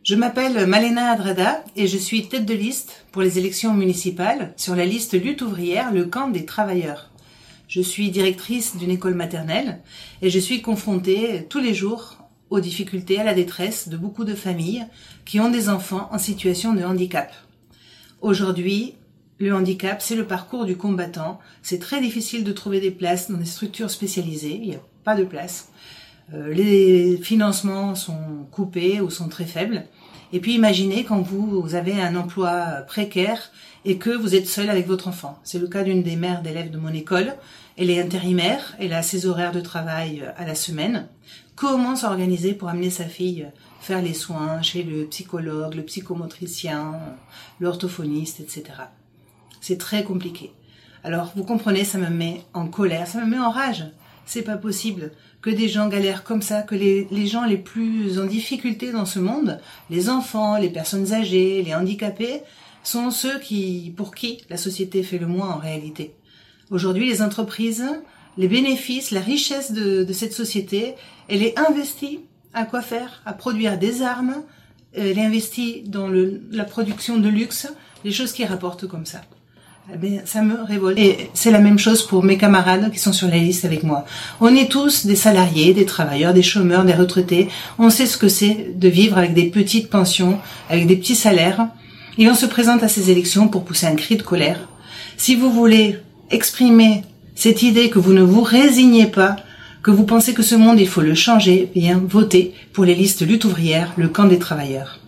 Je m'appelle Malena Adrada et je suis tête de liste pour les élections municipales sur la liste Lutte ouvrière, le camp des travailleurs. Je suis directrice d'une école maternelle et je suis confrontée tous les jours aux difficultés, à la détresse de beaucoup de familles qui ont des enfants en situation de handicap. Aujourd'hui, le handicap, c'est le parcours du combattant. C'est très difficile de trouver des places dans des structures spécialisées. Il n'y a pas de place. Les financements sont coupés ou sont très faibles. Et puis imaginez quand vous avez un emploi précaire et que vous êtes seul avec votre enfant. C'est le cas d'une des mères d'élèves de mon école. Elle est intérimaire, elle a ses horaires de travail à la semaine. Comment s'organiser pour amener sa fille faire les soins chez le psychologue, le psychomotricien, l'orthophoniste, etc. C'est très compliqué. Alors vous comprenez, ça me met en colère, ça me met en rage. C'est pas possible que des gens galèrent comme ça, que les gens les plus en difficulté dans ce monde, les enfants, les personnes âgées, les handicapés, sont ceux pour qui la société fait le moins en réalité. Aujourd'hui, les entreprises, les bénéfices, la richesse de cette société, elle est investie à quoi faire? À produire des armes, elle est investie dans la production de luxe, des choses qui rapportent comme ça. Eh bien, ça me révolte. Et c'est la même chose pour mes camarades qui sont sur la liste avec moi. On est tous des salariés, des travailleurs, des chômeurs, des retraités. On sait ce que c'est de vivre avec des petites pensions, avec des petits salaires. Et on se présente à ces élections pour pousser un cri de colère. Si vous voulez exprimer cette idée que vous ne vous résignez pas, que vous pensez que ce monde, il faut le changer, eh bien, votez pour les listes Lutte ouvrière, le camp des travailleurs.